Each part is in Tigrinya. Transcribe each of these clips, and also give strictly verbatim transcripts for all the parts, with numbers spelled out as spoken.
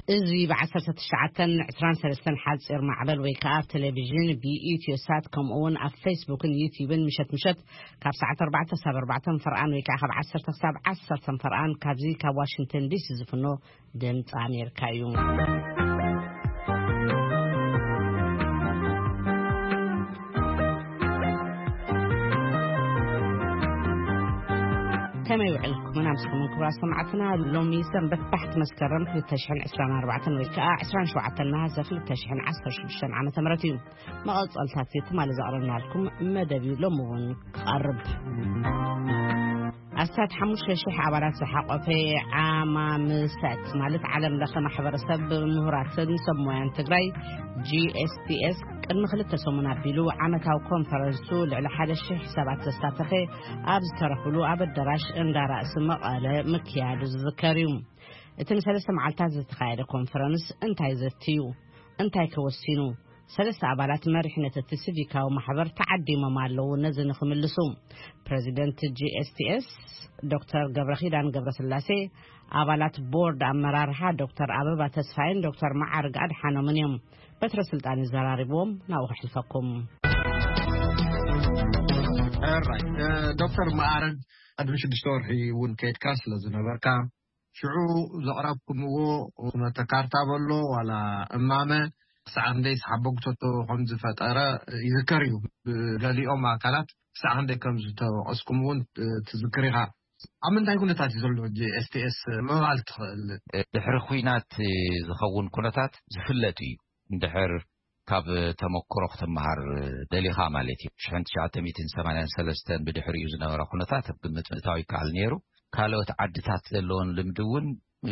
إذا بعثرة الشعة عشرين سلسلة حادث معبل ويكاب تلفزيون بيوتيوب سات كم أون على فيسبوك يوتيوب مشت مشت كاب ساعة أربعة سبعة أربعة فرقان ويكاب بعثرة سبعة عشرة فرقان كابزي كواشنطن دي سي زفنو دمت أمريكا يوم كما يوعلكم أنا مسكون كبار سمعتنا لهم يسمى بتحت مسكرم في التشحن عشرين أربعة ويكاء عشرين شوعة الناس في التشحن عشر شبشان عام ثمرتيو ما قلت ألتاتي ما لزقرنا لكم مدبي لمون قرب أستاذ حموش الشيخ عبارات حق في عام مسات مالت عالم داخل محبر سب مهارات سموان تجري جي اس تي اس كنا خلت تسمونا بيلو عمتها وكونفرنسو على حال الشيخ سبعة تستاتفي أبز ترحلو أبد دراش إن رأس مقالة مكياد الذكريوم التمثال سمع تازة تخيل كونفرنس انتهي زتيو انتهي كوسينو ثلاث عبارات مرحنة التسديكا ومحبر تعدي ممالو نزل خملسوم بريزيدنت جي اس تي اس دكتور جبرخيدان جبرسلاسي عبارات بورد أمرارها دكتور أبابا تسفاين دكتور معرق أدحانو من يوم بتر سلطان الزراربوم ناوح حلفكم alright دكتور معرق أدمش دكتور هي ون كيت كاسل زنبركا شعو زقربكم هو ونتكارتا بلو ولا أمامه سعندي حبوكتو خمس فترة يذكريو بغاليهم أكلات سعندي كم زتو أسكمون تذكريها عمن دا يكون تاتي زلو جي اس تي اس ما قالت دحر خوينات زخون كونتات زفلتي دحر كاب تمكر وقت مهار دليها مالتي شحنت شعة مئتين ثمانية وثلاثين بدحر يوزنا ورا كونتات بقمت متاوي كالنيرو كالو تعدتات لون لمدون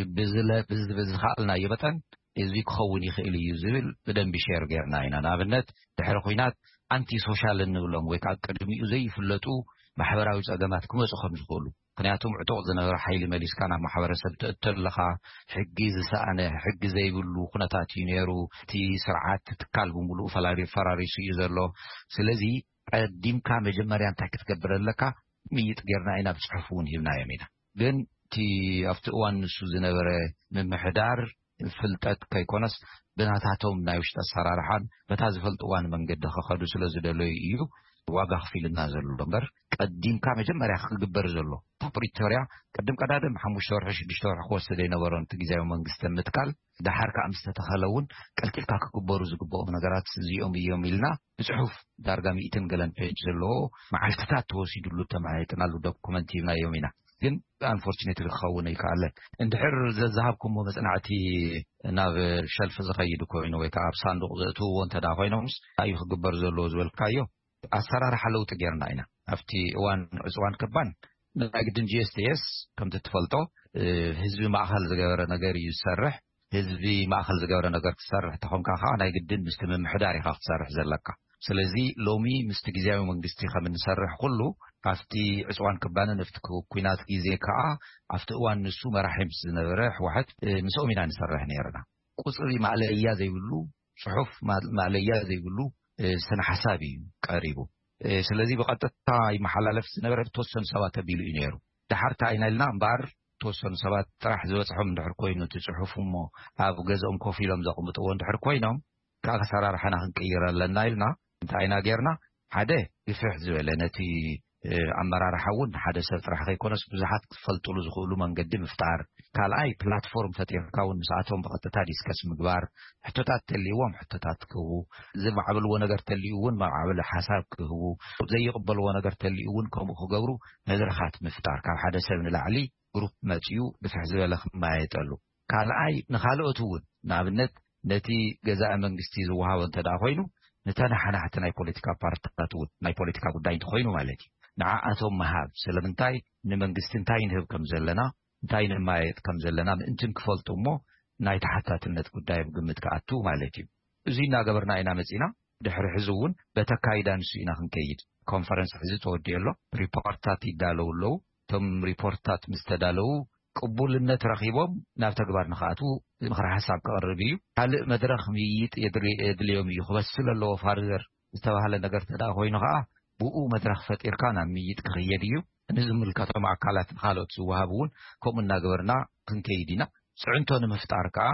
بزل بزل بزل خالنا يبتن إذا كخون يخيل يزول بدن بشير غيرنا هنا نابنت دحر خوينات أنتي سوشيال النولم ويكاد كدمي يزي فلتو محبراوي أجمعات كم يسخن يقولوا كنياتهم عتوق زنا رحيل ماليس كان محبرة سبت تلخا حجز سأنا حجز زي بلو خناتي نيرو تي سرعات تكالب ملو فلاري فراري سيزرلو سلزي قديم كام جمريان تحكي تكبر لك ميت غيرنا هنا بتصحفون هنا يمينا لين تي أفتوان سوزنا برا من محدار فلتات كيكونس بناتهم نايوش تسرارحان بتاز فلتوان من قد خخدو سلزي دلو يو واقع في النازل لنبر قديم كام جمرة خجبر زلوا تبريتوريا قدم قدادم حموش شهر حش دشتور خوست دينا ورن تجزاء من قستن متكال ده حركة أمس تتخلون كل كل كاك كبر زقبوا من نجارات زيوم يوم يلنا بصحف درجة مئتين قلن بيج زلوا مع التفات توصي دلوا تماعي تنالو دوكومنتي من يومنا لكن unfortunately الخونة يكالن إن دحر ذهبكم ومسنعتي ناف شلف زخيد كوينو ويكاب صندوق زتو وانت دافينومس أيه خجبر زلوا زول كايو أسرار حلو تجارنا هنا أفتي وان وان كبان نقدن جي اس تي اس كم تتفلتو هزبي معخل زجاورة نجاري يسرح هزبي معخل زجاورة نجار تسرح تهم كخا أنا يقدن مستمم حداري خاف تسرح زلكا سلزي لومي مستجزاوي من دستي خمن نسرح كله أفتي وان كبان نفتكو كوينات جيزي كا أفتي وان نسو مرحم سنرح واحد نسو منا نسرح نيرنا قصري مع الأيام زي يقولوا صحف مع مع الأيام زي يقولوا سنة حسابي قريبه سلذي بقطة تاي محل لفس نبرة توصل سبات بيلو إنيرو دحرت عينا لنا بار توصل سبات راح زوج حم دحر كوينو تصحفهم أبو جزء كوفي لم زقوم بتوان دحر كوينهم كأكثر راح نحن كيرا لنا لنا عينا غيرنا هذا يفرح زوجة نتي أمرار حاول حدا سفر راح يكون بزحات فلتوا لزخولو من قدم إفطار كالاي بلاتفورم فتير كون ساعتهم بقطة تاديس كاسم جبار حتى تاتليوم حتى تاتكو زي ما عمل وانا قرت الليون ما عمل حسابك هو زي قبل وانا قرت الليون كم خجورو نذر خاتم إفطار كان حدا سبن العلي جروب ماتيو بفحزوا لخ ما يتقلوا كالاي نخالو أتون نابنت نتي جزاء من جستيز وها وانت دافينو نتانا حنا حتى ناي بوليتيكا بارتاتون ناي بوليتيكا قداين تخوينو مالتي نعاتهم مهاب سلمنتاي نمنجستنتاي نهب كم زلنا نتاي نمايت كم زلنا انتن كفلتو مو ناي تحتاتنت قداي بقمت كأتو مالتي زينا قبرنا إنا مزينا دحر حزون بتكايدان سينا خنكيد كونفرنس حزت وديالو ريبورتات يدالو لو تم ريبورتات مستدالو قبول النت رخيبهم ناف تقبر نخاتو مخرح حساب كقربيو هل مدرخ ميت يدري يدليوم يخبسل اللو فارغر استوى هل نقر تدا هوي نخاه بقو مدرخ فتير كان ميت كخيديو نزم الكتم عقالات خالوت سوهابون كم الناقبرنا كنكيدنا سعنتون مفتار كا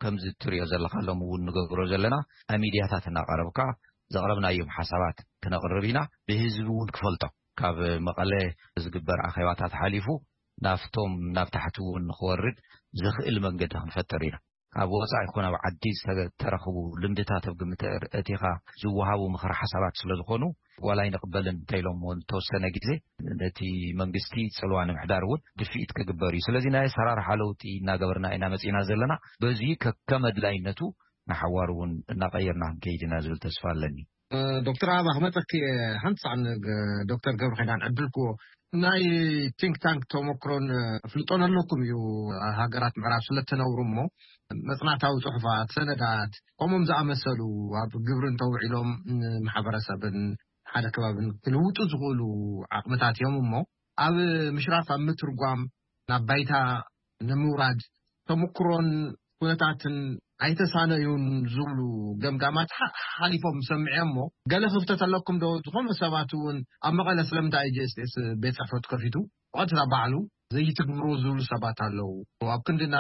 كم زتريو زلخ لهم ونقرر زلنا أميدياتنا نقربك زغربنا يوم حسابات كنا قربينا بهزبون كفلته كاب مقالة زجبر أخواتات حليفو نافتهم نافتحتون خورد زخيل من قدهم فترينا أبو وصع يكون أبو عديس ترخبو لمدتات بقمة أتيخا زوهاو مخر حسابات سلزخونو ولا ينقبلن تيلوم وانتوسنا جزي التي منقستي سلوان محدارون دفيت كجباري سلزينا سرار حالوتي ناقبرنا إنا مسينا زلنا بزي ككمد لاينتو نحوارون نغيرنا كيدنا زل تسفالني دكتور عبا همتك هنص عن دكتور قبر خيدان عدلكو ناي تينك تانك توموكرون فلطون لكم يو هاجرات معراب سلتنا ورمو مصنعتاو صحفات سندات قومهم زعمسلو قبرن توعي لهم محبرسبن حدا كبابن كلوتو زغولو عقمتات يوم مو أو مشراف مترقام نبايتا نموراد توموكرون كونتاتن أيتسانا يون زولو جمجمات حليفهم سمعيمو قال خفتت لكم دو تقوم سباتون أما قال سلمت أي جيس بيت أفراد كرفيتو وقت ربعلو زي تقبرو زولو سباتالو وأبكندنا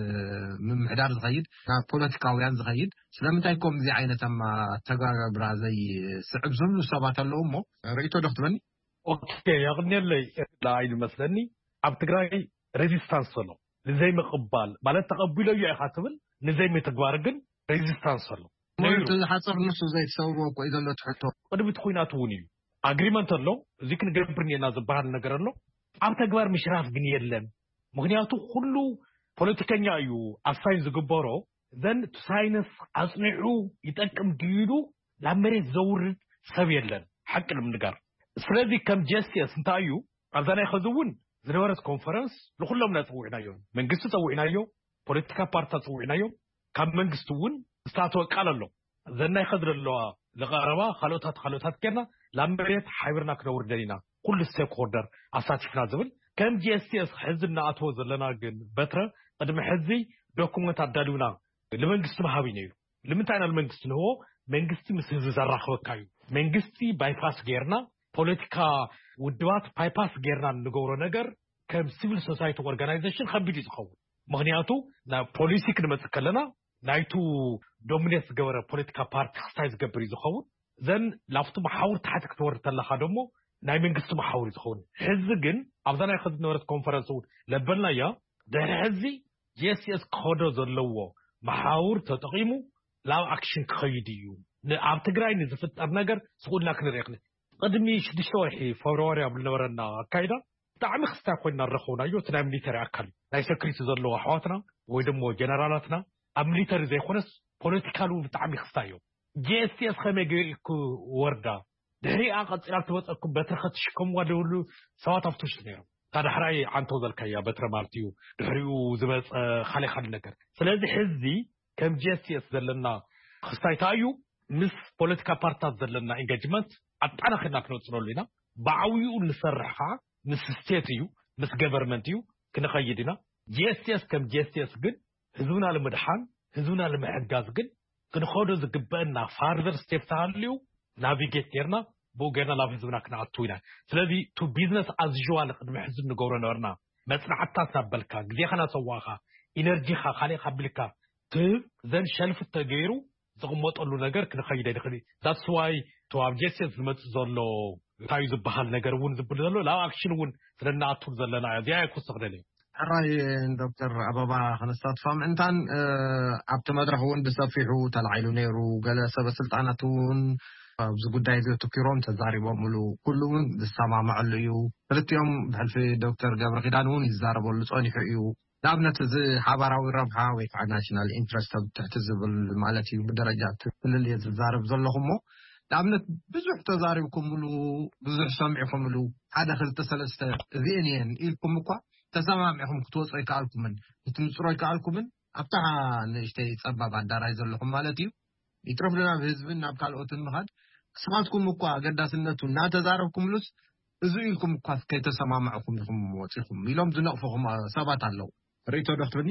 من محدار زغيد نا بوليتيكاويان زغيد سلمت أيكم زي عينة أما تقربرا زي سعب زولو سباتالو أمو رأيتو دختبني؟ أوكي يغني اللي لا عين مثلني أبتقرأي ريزيستانس سولو لزي مقبال بالا تقبلو يأخاتبل نزي متقوارقن ريزيستانس له وانت حصر نفسه زي تصوروك وإذا لو تحطه قد بتخوينات ونيو اغريمنت له ذيك نقبرني ناز بحال نقر له عم تقوار مشراف قن يلم مغنياتو كله بوليتيكانيا يو أساين زقبارو ذن تساينس أصنعو يتأكم ديدو لامريت زورد سويلن حق المنقر سلذي كم جاستيس انتايو أذانا يخذون زنوارس كونفرنس لخلهم لا تسوعنايو من قصة تسوعنايو بوليتيكا بارتا تسوعنايو كم من قصتون استاتوا قالوا ذن يخذر الله لغاربا خلوتات خلوتات كنا لامريت حيبرنا كنور دينا كل ستيك هولدر أساتفنا زبل كم جاستيس حزبنا أتو زلنا جن بتر قدم حزي دوكومنت عدالونا لمن قصة مهابينيو لمن تعنا لمن قصة هو من قصة مسز زرخ وكايو من قصة بايباس غيرنا بوليتيكا ودوات بايباس غيرنا نغورو نجر كم سيفل سوسايتي اورغانيزيشن خبيدي تخو مغنياتو نا بوليسي كنمتكلنا نايتو دومينيت غور بوليتيكا بارتي سايز غبري زخو زن لافتو محاور تحتك تور تلخا دمو ناي منغست محاور زخون حز ግን አብዛና ይخد نورت ኮንፈረንስ ለበልና ያ ደህዚ ጂኤስኤስ ኮዶ ዘለዎ محاور ተጠቂሙ ላው አክሽን ከይድዩ ኣብ ትግራይ ንዝፍጠር ነገር ስቁልና ክንሪክነ قدمي شدشوحي فبراير بالنورنا كايدا تعم خستا كنا رخونا يو تنا ميليتري اكل لاي سكريت زلو احواتنا وي دمو جنرالاتنا ام ميليتري زي خنس بوليتيكالو تعم خستايو جي اس تي اس خميغيكو وردا دري اقصلال توصكم بترختشكم ودولو سوات افتوش نيرو تاع حراي عن توزل كيا بتر مالتيو دريو زبص خالي خال نجر سلازي حزي كم جي اس تي اس زلنا خستايتايو مس بوليتيكا بارتات زلنا انجاجمنت أنا خدنا كنوصلوا لنا بعويو نسرحها مس ستيتيو مس جفرمنتيو كنا خيدنا جي اس تي اس كم جي اس تي اس جن هزونا لمدحان هزونا لمحجاز جن كنا خدوا زقبنا فاردر ستيب تاليو نافيجيت كيرنا بو جينا لافيزونا كنا عطوينا سلذي تو بيزنس از جوال قدم حزب نقورنا نورنا مثلا حتى سبلكا جدي خنا سواخا إنرجي خا خالي خبلكا تب زين شلف التغيرو زغمط قالوا نجار كنا خيدا دخلي that's why to objectives مت زلوا تايز بحال نجار ون زبل زلوا لا أكشن ون سرنا أطول زلنا عادي أكو استغلالي الرأي دكتور أبابا خنستات فهم إنتان عبت مدرحون بسافيحو تلعيلو نيرو قال سبب سلطانتون بزقود دايزو تكيرون تزاري باملو كلهم بالسماع معليو ثلاث يوم بحلف دكتور قبر خدانون يزاربوا اللصوني حقيو لابنت زي حبراوي ربحا ويقع ناشنال انترست تحتزب المالتي بدرجات اللي يتزارب زلهمو لابنت بزح تزاربكم ملو بزح سمعكم ملو هذا خلت سلسته ذينين إلكم مكوا تسمعكم كتوصي كالكم من تنصروا كالكم من أبتها نشتي تسبب الدراي زلهم مالتي يترف لنا بهزبنا بكالوت المهد سمعتكم مكوا قداس النتو نا تزاربكم لس إذا إلكم مكوا كي تسمعكم لكم وصيكم يلوم دنقفهم سبات اللو ريتو دكتورني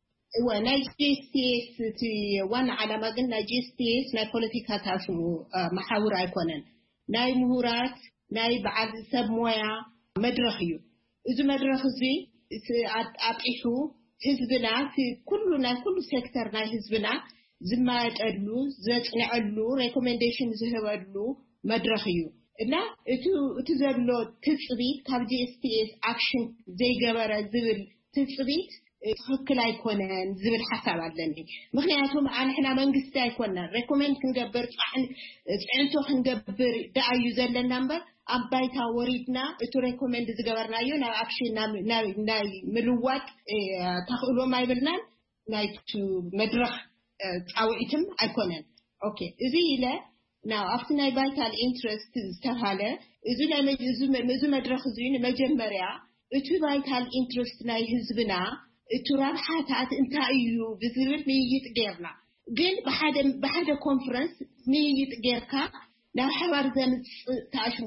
وانا جي سي اس تي وانا على ما قلنا جي سي اس نا بوليتيكا تاسو محاور ايكونن ناي مهورات ناي بعد سب مويا مدرخيو اذا مدرخ زي اطيحو ህዝብና ኩሉ ናይ ኩሉ ሴክተር ናይ ህዝብና ዝማጠሉ ዘጽንዐሉ ሬኮሜንዴሽን ዝህበሉ መድረኽ እዩ እና እቲ እቲ ዘሎ ትጽቢት ካብ ጂ ኤስ ቲ ኤስ አክሽን ዘይገበረ ዝብል ትጽቢት ትክክል አይኮነን ዝብል ሐሳብ ኣለኒ ምክንያቱም አንሕና መንግስቲ አይኮነን ሬኮሜንድ ክንገብር ጽዕንቶ ክንገብር ዳአዩ ዘለና እምበር አባይታ ወሪድና እቲ ሬኮሜንድ ዝገበርናዮ ናብ አክሽን ናብ ናይ ምልዋጥ ተኽእሎ ማይብልናን ናይቱ መድረኽ ጻውዒትም አይኮነን ኦኬ እዚ ኢለ now after ናይ vital interest ዝተሃለ እዚ ናይ እዚ መድረኽ እዚ መጀመርያ እቲ vital interest ናይ ህዝብና እቲ ረብሓታት እንታይ እዩ ብዝብል ምይይጥ ጌርና ግን በሓደ በሓደ ኮንፈረንስ ምይይጥ ጌርካ ናብ ሓባር ዘምጽእ ታሽሙ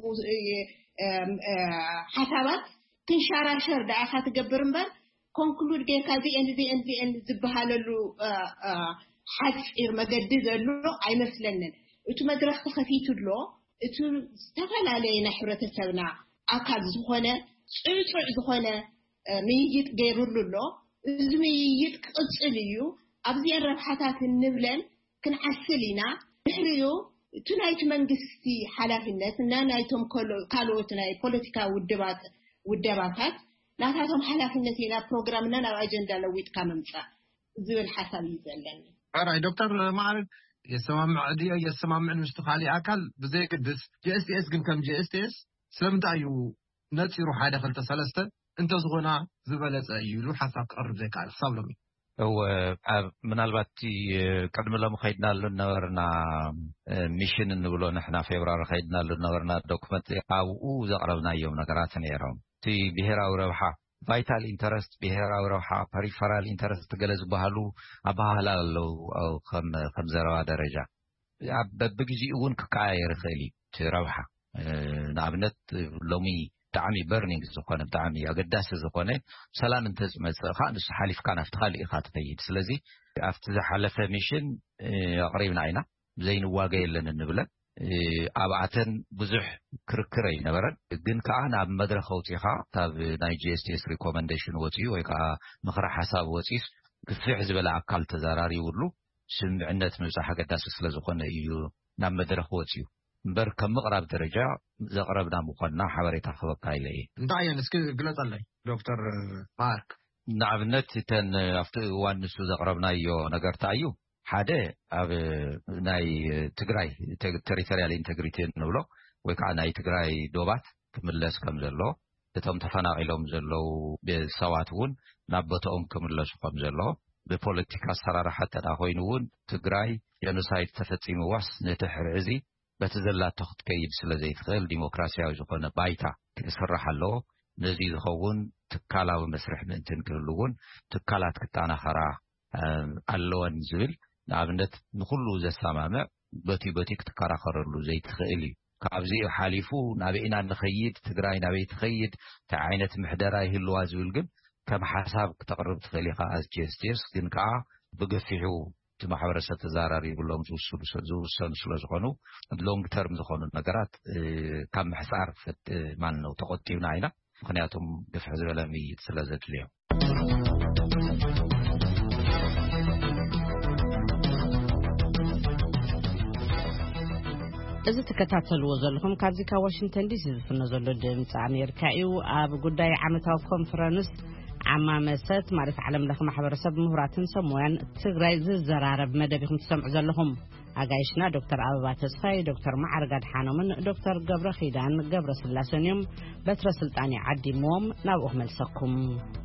ሓሳባት ክንሻራሸር ዳኣኻ ትገብር እምበር ኮንክሉድ ጌርካ እዚ ኤንዚ ኤንዚ ኤንዚ ዝበሃለሉ ሓፂር መገዲ ዘሎ አይመስለንን እቲ መድረኽ ተኸፊቱሎ እቲ ዝተፈላለዩ ናይ ሕብረተሰብና አካል ዝኾነ ጽዑጽዕ ዝኾነ ምይይጥ ገይሩሉሎ እዚ ምይይጥ ቅጽል እዩ ኣብዚ ረብሓታት ንብለን ክንዓስል ኢና ድሕሪኡ እቲ ናይቲ መንግስቲ ሓላፍነት እና ናይቶም ካልኦት ናይ ፖለቲካ ውድባት ውደባታት ናታቶም ሓላፍነት ኢና ፕሮግራምና ናብ አጀንዳ ለዊጥካ መምጻእ ዝብል ሓሳብ ይዘለኒ አራይ ዶክተር ማዕረግ የሰማምዕ ዲ የሰማምዕ ምስተኻሊ አካል በዘይ ቅድስ ጂኤስቲኤስ ግን ከም ጂኤስቲኤስ ስለምንታይ እዩ ነፂሩ ሓደ ክልተ ሰለስተ እንተ ዝኾና ዝበለጸ እዩ ሓሳብ ቀርብ ዘይካል ሳብሎሚ او ምናልባት ቀድም ለም ኸይድናሉ ነበርና ሚሽን እንብሎ ንሕና ፌብራሪ ኸይድናሉ ነበርና ዶክመንት ኣብኡ ዘቕረብናዮም ነገራት ነይሮም እቲ ብሔራዊ ረብሓ ቫይታል ኢንተረስት ብሔራዊ ረብሓ ፐሪፈራል ኢንተረስት ገለ ዝበሃሉ ኣባህላ ኣለው ከም ዘረባ ደረጃ በብግዚኡ እውን ክከያየር ይኽእል እዩ እቲ ረብሓ ንኣብነት ሎሚ ብጣዕሚ በርኒንግ ዝኾነ ብጣዕሚ ኣገዳሲ ዝኾነ ሰላም እንተዝመጽእ ኻ ንስ ሓሊፍካ ናፍቲ ካልእ ኢኻ ትኸይድ ስለዚ ኣብቲ ዝሓለፈ ሚሽን ኣቕሪብና ኢና ዘይንዋገ የለን እንብለን ኣብኣተን ብዙሕ ክርክር ኣይነበረን ግን ከዓ ናብ መድረኽ ወፂኻ ካብ ናይ ጂኤስቲኤስ ሪኮመንዴሽን ወፂኡ ወይ ከዓ ምኽሪ ሓሳብ ወፂስ ክፍሕ ዝበለ ኣካል ተዘራሪቡሉ ስምዕነት ምብፃሕ ኣገዳሲ ስለ ዝኾነ እዩ ናብ መድረኽ ወፂኡ እምበር ከም ምቕራብ ደረጃ ዘቕረብና ምዃንና ሓበሬታ ክበካ ኢለ እየ እንታይ እየን እስኪ ግለጸለይ ዶክተር ማርክ ንኣብነት እተን ኣብቲ እዋን ንሱ ዘቕረብናዮ ነገርታ እዩ ሓደ ኣብ ናይ ትግራይ ቴሪቶሪያል ኢንቴግሪቲ እንብሎ ወይ ከዓ ናይ ትግራይ ዶባት ክምለስ ከም ዘሎ እቶም ተፈናቒሎም ዘለው ሰባት እውን ናብ ቦታኦም ክምለሱ ከም ዘሎ ብፖለቲካ ኣሰራርሓ ተዳ ኮይኑ እውን ትግራይ ጀኖሳይድ ተፈጺምዋስ ነቲ ሕርዒ በቲ ዘላቶ ክትከይድ ስለ ዘይትኽእል ዲሞክራሲያዊ ዝኾነ ባይታ ክስራሕ ኣለዎ ነዚ ዝኸውን ትካላዊ መስርሕ ምእንትን ክህሉ እውን ትካላት ክጠናኸራ ኣለወን ዝብል ንኣብነት ንኩሉ ዘሰማምዕ በቲ በቲ ክትከራኸረሉ ዘይትኽእል እዩ ካብዚ ሓሊፉ ናበይና ንኸይድ ትግራይ ናበይ ትኸይድ እንታይ ዓይነት ምሕደራ ይህልዋ ዝብል ግን ከም ሓሳብ ክተቕርብ ትኽእል ኢኻ ኣዝ ጂኤስቲኤስ ግን ከዓ ብገፊሑ እቲ ማሕበረሰብ ተዘራሪብሎም ዝውሰኑ ስለ ዝኾኑ ሎንግ ተርም ዝኾኑ ነገራት ካብ ምሕፃር ማን ነው ተቆጢብና ኢና ምክንያቱም ግፍሕ ዝበለ ምይይጥ ስለ ዘድልዮ እዚ ተከታተልዎ ዘለኹም ካብዚ ካብ ዋሽንግተን ዲሲ ዝፍኖ ዘሎ ድምፂ ኣሜሪካ እዩ ኣብ ጉዳይ ዓመታዊ ኮንፈረንስ ዓማመሰት ማለት ዓለም ለኸ ማሕበረሰብ ምሁራትን ሰሞያን ትግራይ ዝዘራረብ መደብኹም ትሰምዑ ዘለኹም ኣጋይሽና ዶክተር አበባ ተስፋይ ዶክተር ማዕረግ ኣድሓኖምን ዶክተር ገብረ ኺዳን ገብረ ስላሴን እዮም በትረ ስልጣን ዓዲሞም ናብኡ መልሰኩም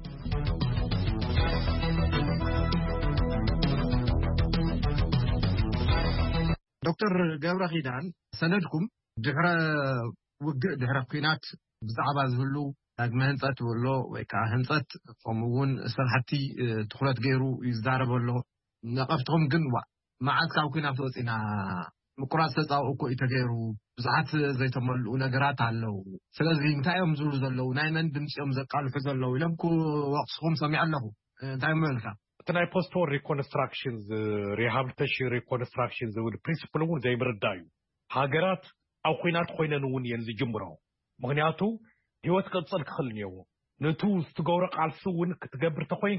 ዶክተር ገብረ ኺዳን ሰነድኩም ድሕረ ውግእ ድሕረ ኩናት ብዛዕባ ዝህሉ ዳግመ ህንፀት ወሎ ወይ ከዓ ህንፀት ከምኡውን ስራሕቲ ትኩረት ገይሩ ይዛረበሎ ነቐብትኩም ግን መዓዝ ካብ ኩናት ወፂና ምቁራት ተፃውኡ እኮ ተገይሩ ብዙሓት ዘይተመልኡ ነገራት ኣለው ስለዚ እንታይ እዮም ዝብሉ ዘለው ናይ መን ድምፂኦም ዘቃልሑ ዘለው ኢሎም ወቕስኹም ሰሚዕ ኣለኹ እንታይ መልካ እቲ ናይ ፖስት ዎር ሪኮንስትራክሽን ሪሃብሊቴሽን ሪኮንስትራክሽን ዝብል ፕሪንሲፕል እውን ዘይምርዳ እዩ ሃገራት ኣብ ኩናት ኮይነን እውን እየን ዝጅምሮ ምክንያቱ ህይወት ቅፅል ክኽእል እኒአዎ ነቱ ዝትገብሮ ቃልሲ እውን ክትገብር ተኮይንካ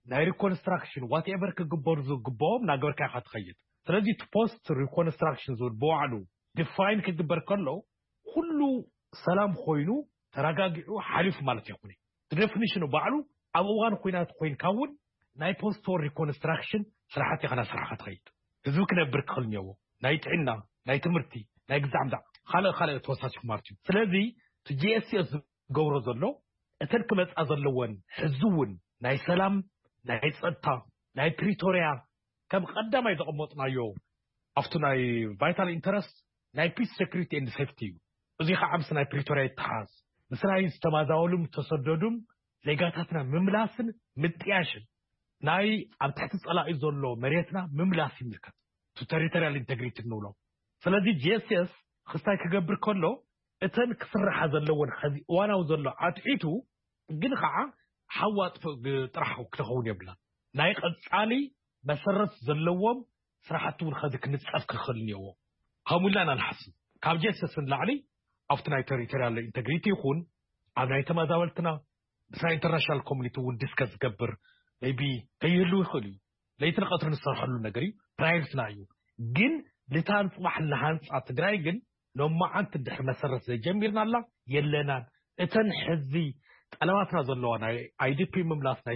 ናይ ሪኮንስትራክሽን whatever ክግበሩ ዝግበኦም ናገርካ ኢኻ ትኸይድ ስለዚ ፖስት ሪኮንስትራክሽን ዝብል በባዕሉ ዲፋይን ክግበር ከሎ ኩሉ ሰላም ኮይኑ ተረጋጊዑ ሓሊፍ ማለት ይኹን ዲፊኒሽኑ ባዕሉ ኣብ እዋን ኩናት ኮይንካ እውን ናይ ፖስት ሪኮንስትራክሽን ስራሕቲ ኢኻ ስራሕካ ትኸይድ ህዝቢ ክነብር ክኽእልኒዎ ናይ ጥዕና ናይ ትምህርቲ ናይ ግዛዕምዛ ካልእ ካልእ ተወሳሲኹ ማለት እዩ ስለዚ ጂ ኤስ ቲ ኤስ ዝገብሮ ዘሎ እተን ክመፃ ዘለወን ሕዝውን ናይ ሰላም ናይ ፀጥታ ናይ ፕሪቶሪያ ከም ቀዳማይ ዘቐመጥናዮ ኣብቲ ናይ ቫይታል ኢንተረስት ናይ ፒስ ሴኩሪቲ ኤንድ ሴፍቲ እዩ እዚ ከዓ ምስ ናይ ፕሪቶሪያ ይተሓዝ ምስ ናይ ዝተማዛበሉም ተሰደዱም ዜጋታትና ምምላስን ምጥያሽን ናይ ኣብ ትሕቲ ፀላኢ ዘሎ መሬትና ምምላስ ይምልከት ቱ ቴሪቶሪያል ኢንቴግሪቲ ንብሎ ስለዚ ጂ ኤስ ቲ ኤስ ክስታይ ክገብር ከሎ እተን ክስራሓ ዘለወን ሕዚ እዋናዊ ዘሎ ኣጥዒቱ ግን ከዓ ሓዋጥ ጥራሕ ክተኸውን የብላ ናይ ቀፃሊ መሰረት ዘለዎም ስራሕቲ እውን ከዚ ክንፀፍ ክኽእል እኒአዎ ከምኡ ኢልና ንሓስብ ካብ ጂ ኤስ ቲ ኤስ ንላዕሊ ኣብቲ ናይ ቴሪቶሪያል ኢንቴግሪቲ ይኹን ኣብ ናይ ተመዛበልትና ምስ ናይ ኢንተርናሽናል ኮሚኒቲ እውን ዲስከስ ዝገብር maybe ከይህሉ ይኽእል እዩ ለይትን ቀትርን ዝሰርሐሉ ነገር እዩ ፕራይርስና እዩ ግን ልታን ፅባሕ ንሃንፃ ትግራይ ግን ሎማዓንቲ ድሕሪ መሰረት ዘጀሚርና ኣላ የለናን እተን ሕዚ ጠለባትና ዘለዋ ናይ አይዲፒ ምምላስ ናይ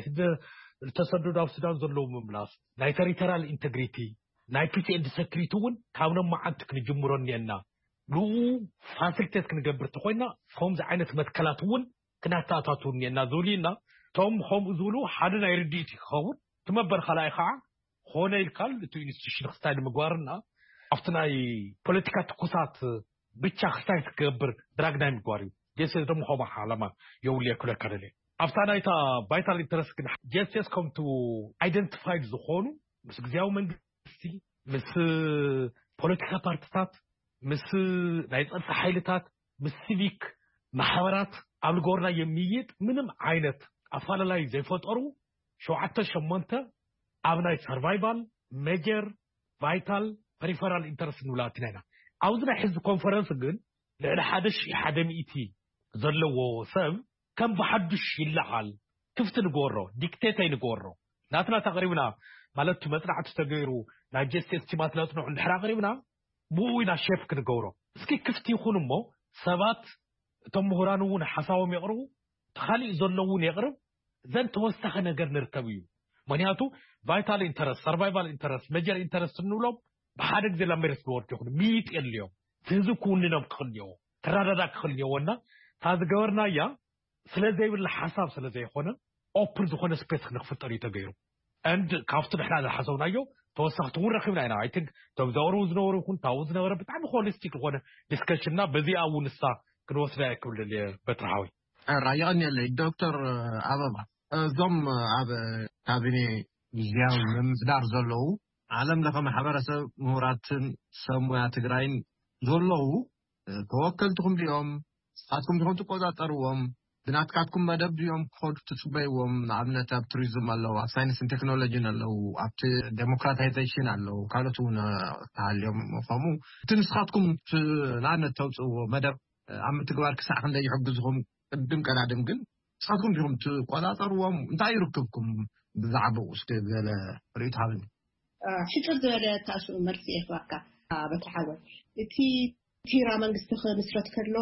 ተሰደዱ ኣብ ሱዳን ዘለዉ ምምላስ ናይ ቴሪቶሪያል ኢንቴግሪቲ ናይ ፒስ ኤንድ ሴኩሪቲ እውን ካብ ሎማዓንቲ ክንጅምሮ እኒአና ልኡ ፋሲሊቴት ክንገብር ተኮይና ከምዚ ዓይነት መትከላት እውን ክናተኣታቱ እኒአና ዝብሉ ኢና ቶም ከምኡ ዝብሉ ሓደ ናይ ርድኢት ክኸውን ትመበር ካልኣይ ከዓ ኾነ ኢልካል እቲ ኢንስቲትዩሽን ክስታይ ንምግባርና ኣብቲ ናይ ፖለቲካ ትኩሳት ብቻ ክስታይ ትገብር ድራግ ናይ ምግባር እዩ ጂ ኤስ ኤስ ደሞ ከምኡ ዓላማ የውልየ ክብለካ ደልየ ኣብታ ናይታ ቫይታል ኢንተረስት ግን ጂ ኤስ ኤስ ከምቱ ኣይደንቲፋይድ ዝኾኑ ምስ ግዝያዊ መንግስቲ ምስ ፖለቲካ ፓርቲታት ምስ ናይ ፀጥታ ሓይልታት ምስ ሲቪክ ማሕበራት ኣብ ልገበርና የሚይጥ ምንም ዓይነት ኣፈላላይ ዘይፈጠሩ ሸውዓተ ሸሞንተ ኣብ ናይ ሰርቫይቫል ሜጀር ቫይታል ፐሪፈራል ኢንተረስት ንብላ ኣቲና ኢና ኣብዚ ናይ ሕዝቢ ኮንፈረንስ ግን ልዕሊ ሓደ ሽሕ ሓደ ሚእቲ ዘለዎ ሰብ ከም ብሓዱሽ ይለዓል ክፍቲ ንገበሮ ዲክቴት ኣይንገበሮ ናትና ተቕሪብና ማለት መፅናዕቲ ተገይሩ ናይ ጂ ኤስ ቲ ኤስ ቲማት ለፅንዑ እንድሕር ኣቕሪብና ብኡ ኢና ሼፕ ክንገብሮ እስኪ ክፍቲ ይኹን እሞ ሰባት እቶም ምሁራን እውን ሓሳቦም የቕርቡ ተኻሊእ ዘሎ እውን የቕርብ ዘን ተወሳኺ ነገር ንርከብ እዩ ምክንያቱ ቫይታል ኢንተረስት ሰርቫይቫል ኢንተረስት ሜጀር ኢንተረስት እንብሎም ብሓደ ግዜ ላ መሬት ዝወርድ ይኹን ሚይጥ የድልዮም ህዝቢ ክውንኖም ክኽእል እኒአዎ ክራዳዳእ ክኽእል እኒአዎና እታ ዝገበርና እያ ስለዘይብላ ሓሳብ ስለዘይኮነ ኦፕን ዝኾነ ስፔስ ክንክፍጠር እዩ ተገይሩ እንድ ካብቲ ንሕና ዝሓሰብናዮ ተወሳኽቲ እውን ረኪብና ኢና ኣይ ቲንክ እቶም ዘቕርቡ ዝነበሩ ይኹን ታብኡ ዝነበረ ብጣዕሚ ሆሊስቲክ ዝኾነ ዲስከሽንና በዚኣ እውን ንሳ ክንወስዳ ይክብል በትርሓዊ ራያቀኒየለይ ዶክተር ኣበባ እዞም ኣብ ካቢኔ ጊዜያዊ ምምስዳር ዘለዉ ዓለም ለኸ ማሕበረሰብ ምሁራትን ሰብ ሞያ ትግራይን ዘለዉ ተወከልትኩም ድኦም ንስኻትኩም ዲኹም ትቆፃፀርዎም ብናትካትኩም መደብ ድኦም ክኸዱ ትፅበይዎም ንኣብነት ኣብ ቱሪዝም ኣለዉ ኣብ ሳይንስን ቴክኖሎጂን ኣለዉ ኣብቲ ዴሞክራታይዜሽን ኣለዉ ካልኦት እውን ተሃልዮም ከምኡ እቲ ንስኻትኩም ንኣብነት ተውፅእዎ መደብ ኣብ ምትግባር ክሳዕ ክንደይ ይሕግዝኩም ቅድም ቀዳድም ግን ንስኻትኩም ዲኹም ትቆፃፀርዎም እንታይ ይርክብኩም ብዛዕባኡ እስኪ ገለ ርእይቶ ሃብኒ ሕፅር ዝበለ ታስኡ መልሲ ይኽባካ በተሓወል እቲ ቲራ መንግስቲ ክምስረት ከሎ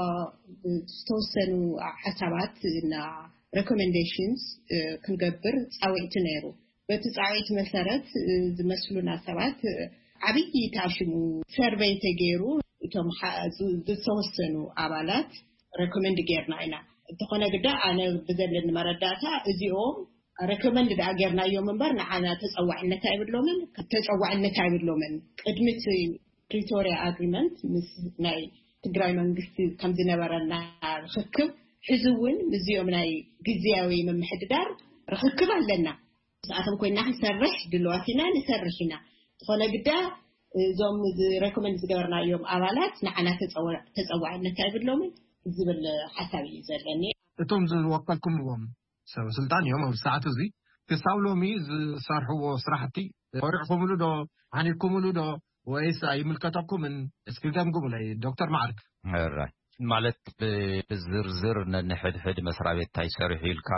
ዝተወሰኑ ሓሳባት እና ሬኮሜንዴሽንስ ክንገብር ፃውዒቲ ነይሩ በቲ ፃውዒቲ መሰረት ዝመስሉና ሰባት ዓብይ ታሽሙ ሰርቬይ ተገይሩ እቶም ዝተወሰኑ ኣባላት ሬኮሜንድ ጌርና ኢና እንተኾነ ግዳ ኣነ ብዘለኒ መረዳእታ እዚኦም ሬኮሜንድ ዳ ጌርናዮም እምበር ንዓና ተፀዋዕነት ኣይብሎምን ተፀዋዕነት ኣይብሎምን ቅድሚት ፕሪቶሪያ ኣግሪመንት ምስ ናይ ትግራይ መንግስቲ ከም ዝነበረና ርክክብ ሕዚ እውን እዚኦም ናይ ግዝያዊ ምምሕድዳር ርክክብ ኣለና ንስኣቶም ኮይና ክንሰርሕ ድልዋት ኢና ንሰርሕ ኢና ዝኾነ ግዳ እዞም ሬኮሜንድ ዝገበርናዮም ኣባላት ንዓና ተፀዋዕነት ኣይብሎምን ዝብል ሓሳብ እዩ ዘለኒ እቶም ዝወከልኩምዎም ሰብ ስልጣን እዮም ኣብ ሰዓት እዚ ክሳብ ሎሚ ዝሰርሕዎ ስራሕቲ ቆሪዕኩምሉ ዶ ሓኒኩምሉ ዶ ወይስ ኣይምልከተኩምን እስኪ ገምግሙለይ ዶክተር ማዕርግ ራይ ማለት ብዝርዝር ንሕድሕድ መስሪያ ቤት እንታይ ሰሪሑ ኢልካ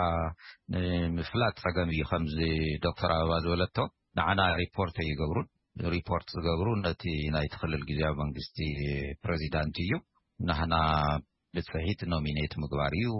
ምፍላጥ ፀገም እዩ ከምዚ ዶክተር ኣበባ ዝበለቶ ንዓና ሪፖርት ይገብሩን ሪፖርት ዝገብሩ ነቲ ናይ ትኽልል ጊዜያዊ መንግስቲ ፕሬዚዳንት እዩ ንሕና ብፅሒት ኖሚኔት ምግባር እዩ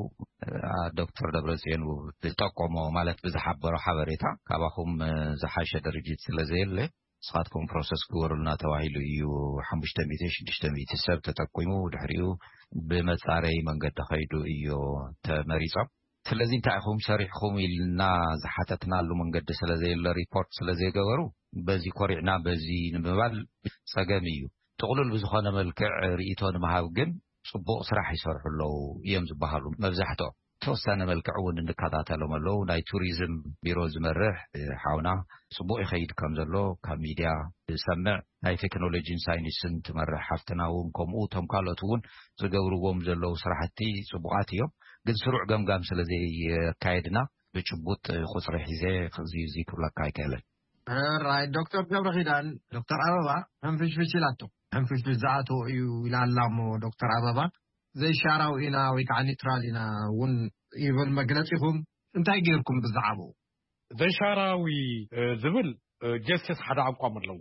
ዶክተር ደብረጽዮን ዝጠቆሞ ማለት ብዝሓበሮ ሓበሬታ ካባኹም ዝሓሸ ድርጅት ስለዘየለ ስኻትኩም ፕሮሰስ ግበሩልና ተባሂሉ እዩ ሓሙሽተ ሚእቲ ሽዱሽተ ሚእቲ ሰብ ተጠቂሙ ድሕሪኡ ብመጻረይ መንገዲ ኸይዱ እዩ ተመሪጾም ስለዚ እንታይ ኢኹም ሰሪሕኩም ኢልና ዝሓተትናሉ መንገዲ ስለዘየለ ሪፖርት ስለዘይገበሩ በዚ ኮሪዕና በዚ ንምባል ፀገም እዩ ጥቕሉል ብዝኾነ መልክዕ ርእይቶ ንምሃብ ግን ጽቡቕ ስራሕ ይሰርሑ ኣለዉ እዮም ዝበሃሉ መብዛሕትኦም ተወሰነ መልክዕ እውን እንከታተሎም ኣለዉ ናይ ቱሪዝም ቢሮ ዝመርሕ ሓውና ጽቡቕ ይኸይድ ከም ዘሎ ካብ ሚድያ ዝሰምዕ ናይ ቴክኖሎጂን ሳይንስን ትመርሕ ሓፍትና እውን ከምኡ እቶም ካልኦት እውን ዝገብርዎም ዘለዉ ስራሕቲ ጽቡቓት እዮም ግን ስሩዕ ገምጋም ስለዘይካየድና ብጭቡጥ ቁፅሪ ሒዘ እዚ እዚ ክብለካ ኣይክእልን ራይ ዶክተር ገብረኺዳን ዶክተር ኣበባ ሕንፍሽፍሽ ኢላቶ ሕንፍሽፍሽ ዝኣቶ እዩ ኢላላሞ ዶክተር ኣበባ ዘይሻራው ኢና ወይ ከዓ ኒውትራል ኢና እውን ይብል መግለፂኹም እንታይ ገይርኩም ብዛዕባኡ ዘይሻራዊ ዝብል ጀስቲስ ሓደ አቋም ኣለዎ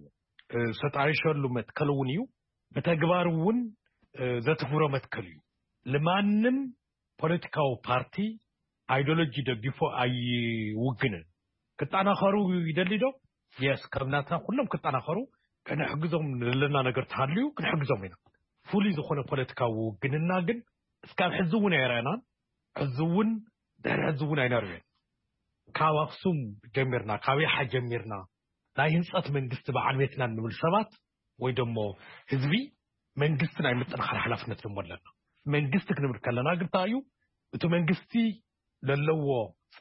ሰጣይሸሉ መትከል እውን እዩ በተግባር እውን ዘትግብሮ መትከል እዩ ለማንም ፖለቲካዊ ፓርቲ አይዲዮሎጂ ደግፎ አይውግንን ክጣናኸሩ ይደልዶ የስ ከምናታ ሁሉም ክጣናኸሩ ከነሕግዞም ለና ነገር ታልዩ ክንሕግዞም ኢና ፉሊ ዝኾነ ፖለቲካዊ ውግንና ግን እስካብ ሕዝውን አይራና ሕዝውን ደር ሕዝውን አይናርየን ካብ አክሱም ጀሚርና ካብ ይሓ ጀሚርና ናይ ህንጸት መንግስት በዓል ቤትና ንብል ሰባት ወይ ደሞ ህዝቢ መንግስት ናይ ምጥንኻር ሓላፍነት ንሞለና መንግስት ክንብል ከለና ግን ታዩ እቲ መንግስቲ ለለዎ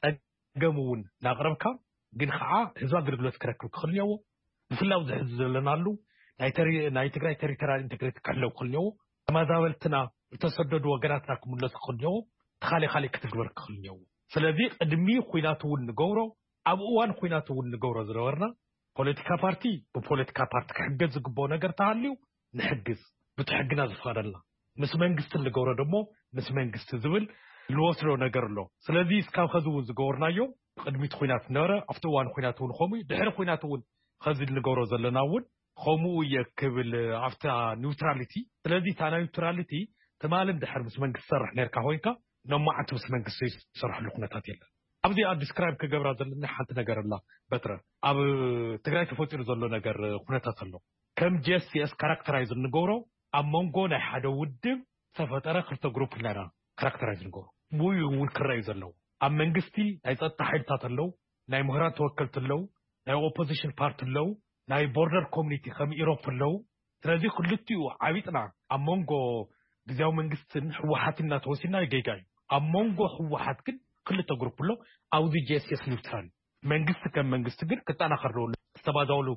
ጸገሙን ናቅረብካ ግን ከዓ ህዝብ አገልግሎት ክረክብ ክኽልየዎ ብፍላው ዝሕዝ ዘለናሉ ናይ ተሪ ናይ ትግራይ ቴሪቶሪያል ኢንተግሪቲ ከለው ክኽልየዎ ተማዛበልትና ተሰደዱ ወገናትና ክምለሱ ክኽልየዎ ተኻሊ ኻሊ ክትግበር ክኽልየዎ ስለዚ ቅድሚ ኩናት እውን ንገብሮ ኣብ እዋን ኩናት እውን ንገብሮ ዝነበርና ፖለቲካ ፓርቲ በፖለቲካ ፓርቲ ክሕገዝ ዝግበኦ ነገር ተሃልዩ ንሕግዝ ብትሕግና ዝፈቀደልና ምስ መንግስት ንገብሮ ደሞ ምስ መንግስት ዝብል ልወስዶ ነገር ኣሎ ስለዚ እስካብ ከዚ እውን ዝገበርናዮ ቅድሚት ኩናት ነበረ ኣብቲ እዋን ኩናት እውን ኸሙ ድሕሪ ኩናት እውን ከዚ ንገብሮ ዘለና እውን ኸምኡ የክብል ኣፍታ ኒውትራሊቲ ስለዚ ታ ኒውትራሊቲ ተማልን ድሕር ምስ መንግስት ሰርሕ ነርካ ኮይንካ ነማዓት ምስ መንግስት ሰርሕ ልኩነታት የለን ኣብዚ ዲስክራይብ ከገብራ ዘለና ሓንቲ ነገር ኣላ በትረ ኣብ ትግራይ ተፈጢሩ ዘሎ ነገር ኩነታት ኣሎ ከም ጂኤስቲኤስ ካራክተራይዝ ንገብሮ ኣብ መንጎ ናይ ሓደ ውድብ ተፈጠረ ክልተ ግሩፕ ነራ ካራክተራይዝ ንገብሮ ሙዩ እውን ክረአዩ ዘለዉ ኣብ መንግስቲ ናይ ጸጥታ ሓይልታት ኣለዉ ናይ ምሁራን ተወከልቲ ኣለዉ ናይ ኦፖዚሽን ፓርቲ ኣለዉ ናይ ቦርደር ኮሚኒቲ ከም ኢሮፕ ኣለዉ ስለዚ ክልቲኡ ዓቢጥና ኣብ መንጎ ጊዜያዊ መንግስትን ሕወሓትን እናተወሲና ይገይጋ እዩ ኣብ መንጎ ሕወሓት ግን ክልተ ግሩፕ ኣሎ ኣብዚ ጂኤስኤስ ኒውትራል መንግስት ከም መንግስት ግን ክጣናኸር ዝተባዛውሉ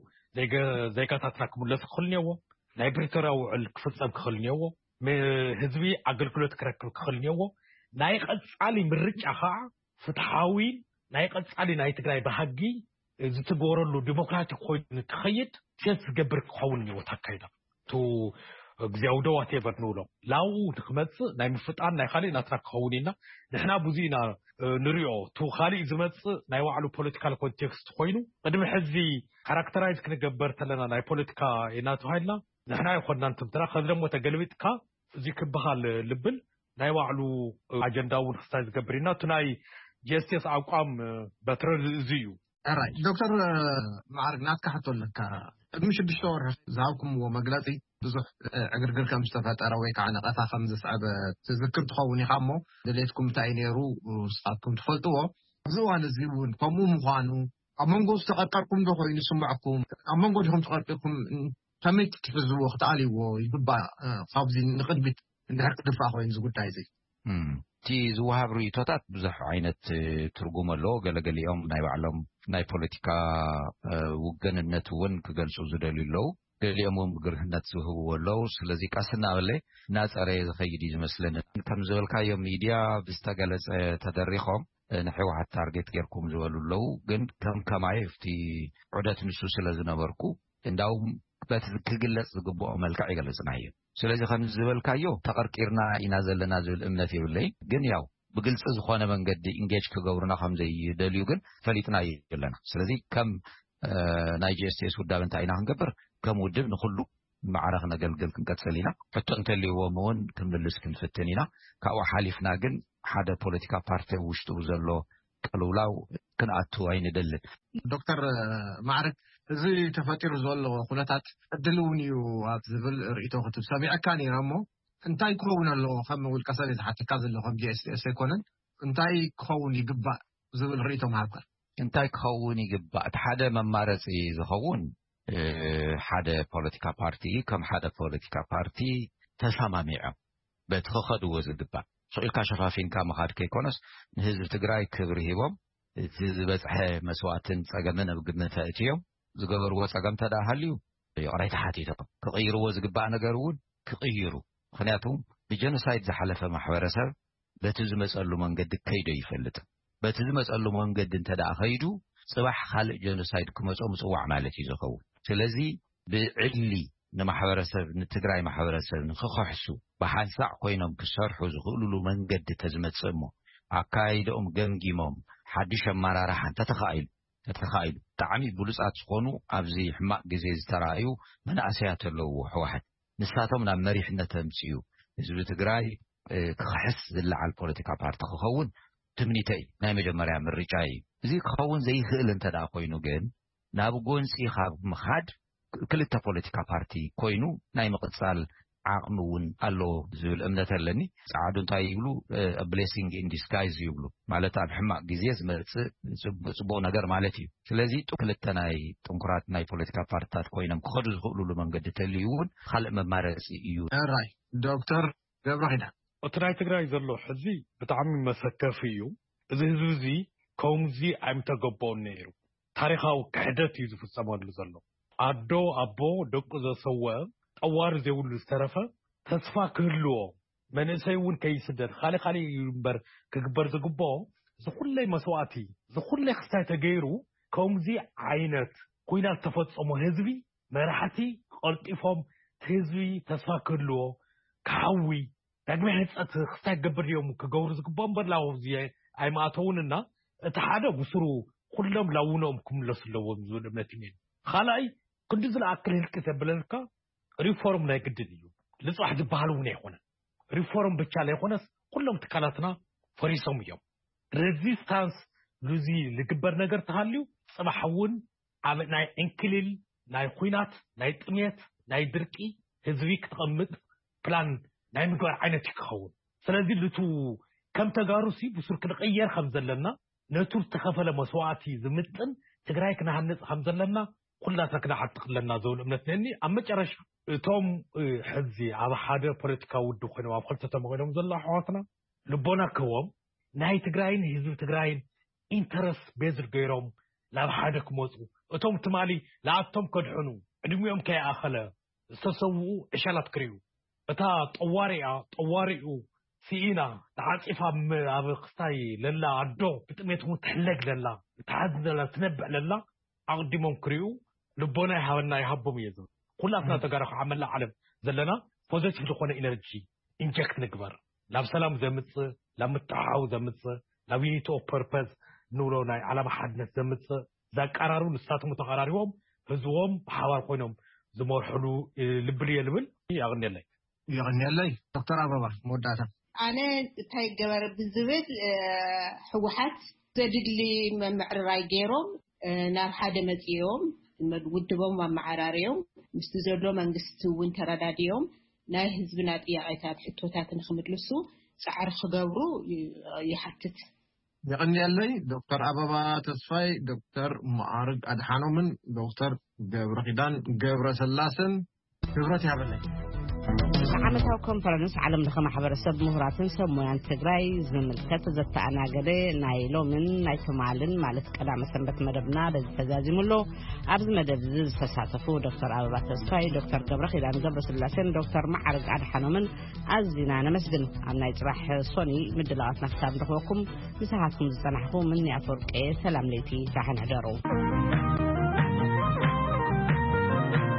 ዘይጋታትና ክምለሱ ክኽልንየዎ ናይ ፕሪቶሪያ ውዕል ክፍፀም ክኽልንየዎ ህዝቢ አገልግሎት ክረክብ ክኽልንየዎ ናይ ቀጻሊ ምርጫ ከዓ ፍትሓዊ ናይ ቀጻሊ ናይ ትግራይ ባህጊ ዝትገብረሉ ዲሞክራቲክ ኮይኑ ትኸይድ ሴንስ ዝገብር ክኸውን እዩ ተካይዳ ቱ ግዚያው ዶ ዋቴቨር ንብሎ ላው ንክመጽእ ናይ ምፍጣን ናይ ኻሊ ናትና ክኸውን ኢና ንሕና ብዙኢና ንሪኦ ቱ ኻሊ ዝመጽእ ናይ ዋዕሉ ፖለቲካል ኮንቴክስት ኮይኑ ቅድሚ ሕዚ ካራክተራይዝ ክንገበር ተለና ናይ ፖለቲካ ኢና ተባሂልና ንሕና ይኮንና እንትምትራ ከዚ ደሞ ተገልቢጥካ እዚ ክበሃል ልብል ናይ ዋዕሉ አጀንዳ እውን ክስታይ ዝገብር ኢና ቱ ናይ ጂኤስቲኤስ አቋም በትረ እዚ እዩ ኣራይ ዶክተር ማዕርግ ናትካ ሓቶለካ ቅድሚ ሽዱሽተ ወርሒ ዝሃብኩምዎ መግለፂ ብዙሕ ዕግርግር ከም ዝተፈጠረ ወይ ከዓ ነቐፋ ከም ዘስዓበ ትዝክር ትኸውን ኢኻ እሞ ድሌትኩም እንታይ ነይሩ ንስኻትኩም ትፈልጥዎ ኣብዚ እዋን እዚ እውን ከምኡ ምዃኑ ኣብ መንጎ ዝተቐርቀርኩም ዶ ኮይኑ ይስምዐኩም ኣብ መንጎ ዲኹም ተቐርቂርኩም ከመይ ክትሕዝዎ ክትኣልይዎ ይግባእ ካብዚ ንቅድሚት እንድሕር ክድፋእ ኮይኑ እዚ ጉዳይ እዚ እቲ ዝወሃብ ርእቶታት ብዙሕ ዓይነት ትርጉም ኣለዎ ገለገሊኦም ናይ ባዕሎም ናይ ፖለቲካ ውግንነት እውን ክገልጹ ዝደልዩ ኣለዉ ገሊኦም እውን ብግርህነት ዝህብዎ ኣለዉ ስለዚ ቀስና በለ እናፀረየ ዝኸይድ እዩ ዝመስለኒ ከም ዝበልካዮም ሚድያ ብዝተገለጸ ተደሪኾም ንሕወሓት ታርጌት ጌርኩም ዝበሉ ኣለዉ ግን ከም ከማይ ኣብቲ ዑደት ንሱ ስለ ዝነበርኩ እንዳውም بس كجلس زقبوا ملكع يجلسنا هي ስለዚህ ከም ዝበልካዮ ተቀርቂርና ኢና ዘለና ዝብል እምነት ይብለይ ግን ያው بقلت زخانة من قد إنجاج كجورنا خمسة دليل جن فليتنا يلنا سلذي كم نايجي استيس ودابن تعينا هنقبر كم ودب نخلو معرفنا قل قل كن كتسلينا حتى أنت اللي هو مون كم بالسكن في التنينا كأو حالفنا جن حدا بوليتيكا بارتي وشتو زلو قالوا لا كن أتو عين دل دكتور معرك زي تفاتير زول خلاتات دلوني وعتزبل رئيتو خطب سابع كاني رامو انتاي كون له خم والكسر حتى كذا له خم جي اس اس كونن انتاي كون يقبع زبل ريتو معبر انتاي كون يقبع حدا ممارس يزخون حدا بوليتيكا بارتي كم حدا بوليتيكا بارتي تسامعوا بتخخد وزقبع سؤال كشفافين كم خاد كيكونس حزب تግራይ ክብሪ ሂቦም ዝበጽሐ መስዋዕትን ጸገመን ኣብግድነ ተእትዮም ዝገበርዎ ጸገም ተዳሃልዩ ይቕራይ ተሓቲቶ ክቕይርዎ ዝግባእ ነገር እውን ክቕይሩ ምክንያቱም ብጀኖሳይድ ዝሓለፈ ማሕበረሰብ በቲ ዝመጸሉ መንገዲ ከይዶ ይፈልጥ በቲ ዝመጸሉ መንገዲ እንተዳ ኸይዱ ጽባሕ ካልእ ጀኖሳይድ ክመጾ ምጽዋዕ ማለት እዩ ዝኸውን ስለዚ ብዕድሊ ንማሕበረሰብ ንትግራይ ማሕበረሰብ ንኽኸሕሱ ብሓንሳዕ ኮይኖም ክሰርሑ ዝኽእሉሉ መንገዲ ተዝመጽእ እሞ ኣካይዶም ገምጊሞም ሓድሽ ኣመራርሓ ተተኻኢሉ ተተኻኢሉ ብጣዕሚ ብሉጻት ዝኾኑ ኣብዚ ሕማቕ ግዜ ዝተራእዩ መናእሰያት ኣለዉ ሕወሓት ንሳቶም ናብ መሪሕነት ተምጽኡ ህዝቢ ትግራይ ክሕስ ዝለዓል ፖለቲካ ፓርቲ ክኸውን ትምኒተይ ናይ መጀመርያ ምርጫ እዩ እዚ ክኸውን ዘይኽእል እንተዳ ኮይኑ ግን ናብ ጎንፂ ካብ ምኻድ ክልተ ፖለቲካ ፓርቲ ኮይኑ ናይ ምቕጻል ዓቕሚ እውን ኣሎ ዝብል እምነት ኣለኒ ጻዕዱ እንታይ ይብሉ ብሌሲንግ ኢን ዲስጋይዝ ይብሉ ማለት ኣብ ሕማቕ ግዜ ዝመጽእ ጽቡቕ ነገር ማለት እዩ ስለዚ ክልተ ናይ ጥንኩራት ናይ ፖለቲካ ፓርቲታት ኮይኖም ክኸዱ ዝኽእሉሉ መንገዲ ተልዩውን ካልእ መማረፂ እዩ ራይ ዶክተር ገብረኺዳን እቲ ናይ ትግራይ ዘሎ ሕዚ ብጣዕሚ መሰከፊ እዩ እዚ ህዝቢ እዚ ከምዚ ኣይምተገበኦን ነይሩ ታሪኻዊ ክሕደት እዩ ዝፍጸመሉ ዘሎ ኣዶ ኣቦ ደቁ ዘሰወ ጠዋር ዘይብሉ ዝተረፈ ተስፋ ክህልዎ መንእሰይ እውን ከይስደድ ካሊእ ካሊእ እምበር ክግበር ዝግብኦ ዝኹለይ መስዋዕቲ ዝኹለይ ክስታይ ተገይሩ ከምዚ ዓይነት ኩናት ተፈጸሞ ህዝቢ መራሕቲ ቀልጢፎም ህዝቢ ተስፋ ክህልዎ ካዊ ዳግመ ህጸት ክስታይ ገበር እዮም ክገብሩ ዝግብኦ እምበር ላው እዚ ኣይማእተውንና እቲ ሓደ ብስሩ ኩሎም ላውኖም ክምለሱ ኣለዎም ዝብል እምነት እዩ ካልኣይ ክንዲ ዝለኣክል ህልቂት የብለልካ ሪፎርም ናይ ግድን እዩ ልጽዋሕ ዝበሃል እውን ኣይኮነን ሪፎርም ብቻ ዘይኮነስ ኩሎም ትካላትና ፈሪሶም እዮም ሬዚስታንስ ሉዚ ዝግበር ነገር ተሃልዩ ጽባሕ እውን ኣብ ናይ እንክልል ናይ ኩናት ናይ ጥሜት ናይ ድርቂ ህዝቢ ክትቐምጥ ፕላን ናይ ምግባር ዓይነት ይክኸውን ስለዚ ልቱ ከም ተጋሩሲ ብሱር ክንቀየር ከም ዘለና ነቱ ዝተኸፈለ መስዋዕቲ ዝምጥን ትግራይ ክነሃንጽ ከም ዘለና ኩላትና ክነሓጥቕ ኣለና ዝብል እምነት ነኒ ኣብ መጨረሻ እቶም ሕዚ ኣብ ሓደ ፖለቲካዊ ውድብ ኮይኖም ኣብ ክልተ ተመኺሎም ዘሎ ኣሕዋትና ልቦና ክህቦም ናይ ትግራይን ህዝቢ ትግራይን ኢንተረስ ቤዝድ ገይሮም ናብ ሓደ ክመፁ እቶም ትማሊ ለኣቶም ከድሕኑ ዕድሚኦም ከይኣኸለ ዝተሰውኡ ዕሻላት ክርዩ እታ ጠዋሪኣ ጠዋሪኡ ሲኢና ተዓፂፋ ኣብ ክስታይ ለላ ኣዶ ብጥሜት እውን ትሕለግ ለላ ተሓዝን ዘላ ትነብዕ ለላ ኣቕዲሞም ክርዩ ልቦና ይሃበና ይሃቦም እየ ዝብል ኩላትና ተጋራኹ ዓመላ ዓለም ዘለና ፖዚቲቭ ዝኾነ ኢነርጂ ኢንጀክት ንግበር ናብ ሰላም ዘምጽእ ናብ ምትሕሓው ዘምጽእ ናብ ዩኒቲ ኦፍ ፐርፐዝ ንብሎ ናይ ዓላማ ሓድነት ዘምጽእ ዘቀራርቡ ንሳቶም ተቀራሪቦም ህዝቦም ብሓባር ኮይኖም ዝመርሕሉ ልብልየ ልብል ያግነለይ ያግነለይ ዶክተር አበባ ሞዳታ ኣነ እንታይ ገበር ብዝብል ሕወሓት ዘድሊ መምዕርራይ ገይሮም ናብ ሓደ መጽኦም ውድቦም ኣመዓራርዮም ምስቲ ዘሎ መንግስቲ እውን ተረዳድዮም ናይ ህዝብና ጥያቄታት ሕቶታት ንኽምልሱ ጻዕሪ ክገብሩ ይሓትት يغنيلي دكتور أبابا تسفاي دكتور معارض أدحانومن دكتور جبرخيدان جبر سلاسن جبرتي هبلي عمتها كونفرنس عالم لخ محبرسب مهراتن سمويان تግራይ ዝምልከት ዘተኣናገደ ናይ ሎምን ናይ ተማልን ማለት ቀዳመ ሰንበት መደብና በተዛዚሙሎ ኣብዚ መደብ ዝተሳተፉ ዶክተር አበባ ተስፋይ ዶክተር ገብረኺዳን ገብረስላሴን ዶክተር ማዓርግ ኣድሓኖምን ኣዝና ነመስግን ኣብ ናይ ጽባሕ ሶኒ ምድላዋት ናፍታም ረኽበኩም ንስሓትኩም ዝጸናሕኩም ምን ያፈርቀ ሰላም ለይቲ ዳሕን ሕደሩ